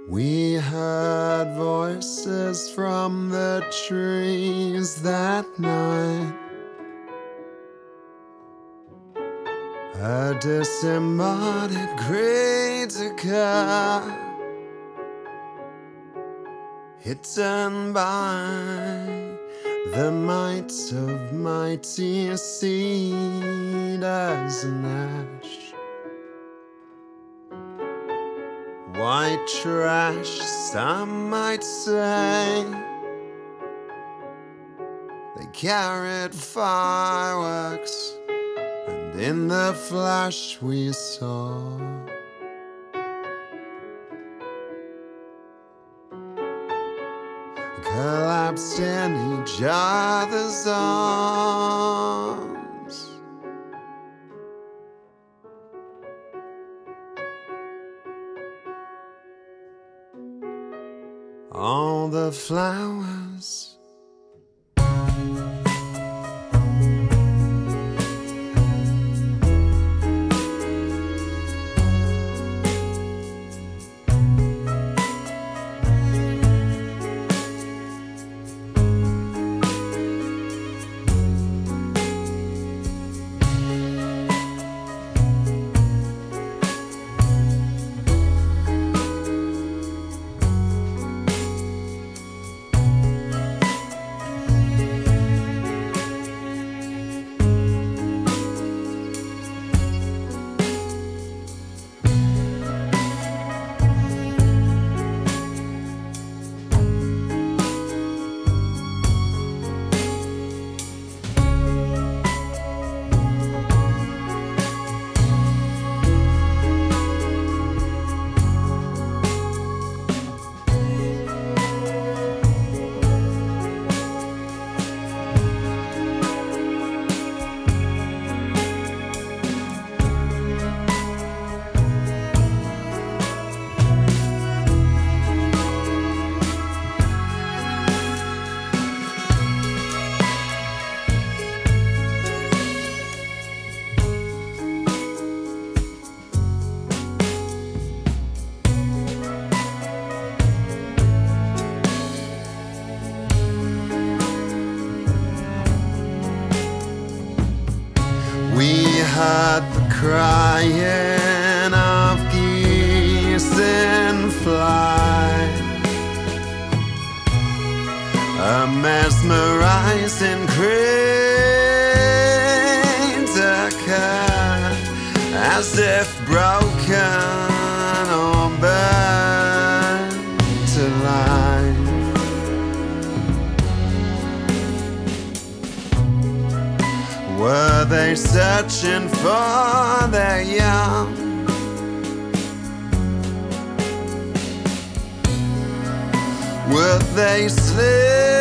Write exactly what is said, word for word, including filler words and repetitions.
We heard voices from the trees that night, a disembodied Creator hidden by the might of mighty cedars and ash. White trash, some might say. They carried fireworks, and in the flash we saw collapsed in each other's arms. All the flowers heard the crying of geese in flight, a mesmerizing crater cut, as if broken or burned to life. Were they searching for their young? Would they slip